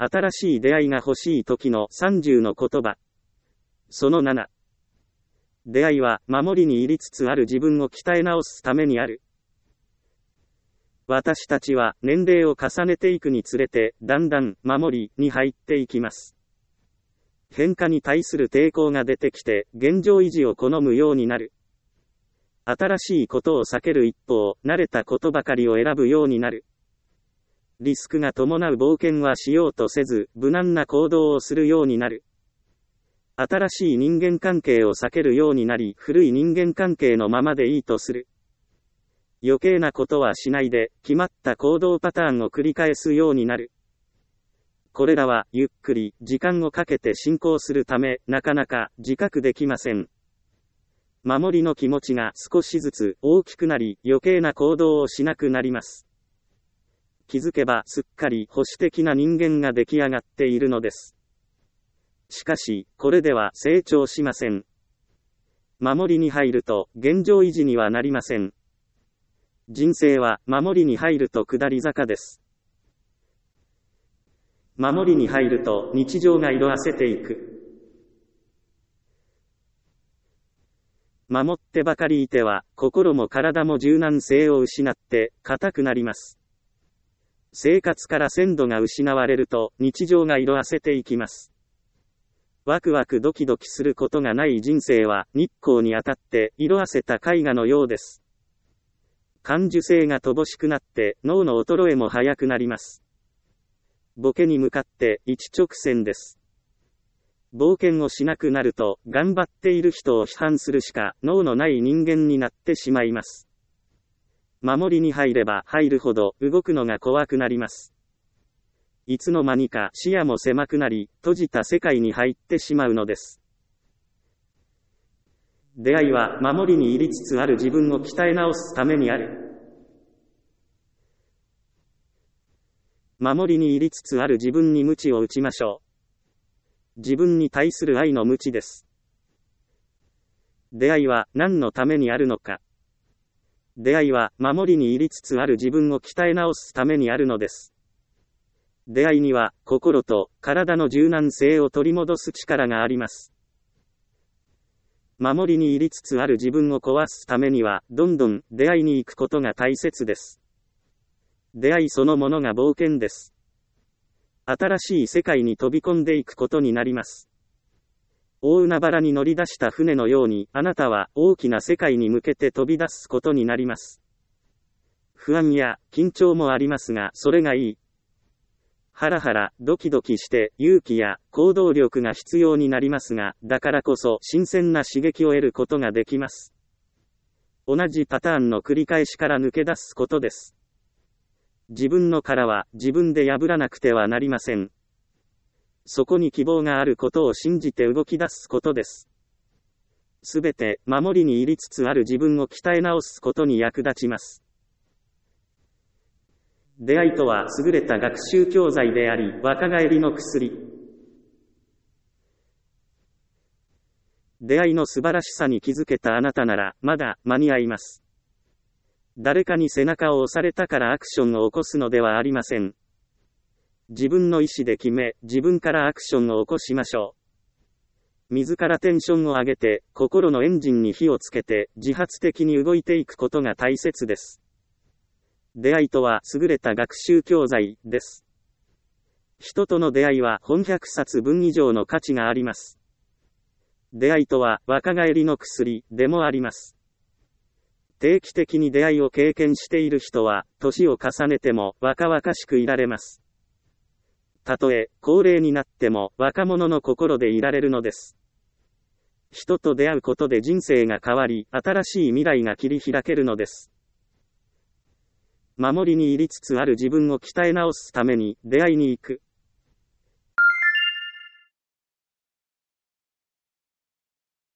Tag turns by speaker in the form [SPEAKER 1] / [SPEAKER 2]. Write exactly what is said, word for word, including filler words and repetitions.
[SPEAKER 1] 新しい出会いが欲しい時のさんじゅうの言葉。そのなな。出会いは守りに入りつつある自分を鍛え直すためにある。私たちは年齢を重ねていくにつれて、だんだん守りに入っていきます。変化に対する抵抗が出てきて、現状維持を好むようになる。新しいことを避ける一方、慣れたことばかりを選ぶようになる。リスクが伴う冒険はしようとせず、無難な行動をするようになる。新しい人間関係を避けるようになり、古い人間関係のままでいいとする。余計なことはしないで、決まった行動パターンを繰り返すようになる。これらは、ゆっくり、時間をかけて進行するため、なかなか、自覚できません。守りの気持ちが少しずつ大きくなり、余計な行動をしなくなります。気づけばすっかり保守的な人間が出来上がっているのです。しかし、これでは成長しません。守りに入ると、現状維持にはなりません。人生は、守りに入ると下り坂です。守りに入ると、日常が色あせていく。守ってばかりいては、心も体も柔軟性を失って、硬くなります。生活から鮮度が失われると、日常が色あせていきます。ワクワクドキドキすることがない人生は、日光に当たって、色あせた絵画のようです。感受性が乏しくなって、脳の衰えも早くなります。ボケに向かって、一直線です。冒険をしなくなると、頑張っている人を批判するしか、脳のない人間になってしまいます。守りに入れば入るほど動くのが怖くなります。いつの間にか視野も狭くなり、閉じた世界に入ってしまうのです。出会いは守りに入りつつある自分を鍛え直すためにある。守りに入りつつある自分に鞭を打ちましょう。自分に対する愛の鞭です。出会いは何のためにあるのか。出会いは守りに入りつつある自分を鍛え直すためにあるのです。出会いには心と体の柔軟性を取り戻す力があります。守りに入りつつある自分を壊すためにはどんどん出会いに行くことが大切です。出会いそのものが冒険です。新しい世界に飛び込んでいくことになります。大海原に乗り出した船のように、あなたは大きな世界に向けて飛び出すことになります。不安や緊張もありますが、それがいい。ハラハラ、ドキドキして勇気や行動力が必要になりますが、だからこそ新鮮な刺激を得ることができます。同じパターンの繰り返しから抜け出すことです。自分の殻は自分で破らなくてはなりません。そこに希望があることを信じて動き出すことです。すべて守りに入りつつある自分を鍛え直すことに役立ちます。出会いとは優れた学習教材であり、若返りの薬。出会いの素晴らしさに気づけたあなたなら、まだ間に合います。誰かに背中を押されたからアクションを起こすのではありません。自分の意思で決め、自分からアクションを起こしましょう。自らテンションを上げて、心のエンジンに火をつけて、自発的に動いていくことが大切です。出会いとは優れた学習教材です。人との出会いは本ひゃくさつぶん以上の価値があります。出会いとは若返りの薬でもあります。定期的に出会いを経験している人は、年を重ねても若々しくいられます。たとえ高齢になっても若者の心でいられるのです。人と出会うことで人生が変わり、新しい未来が切り開けるのです。守りに入りつつある自分を鍛え直すために出会いに行く。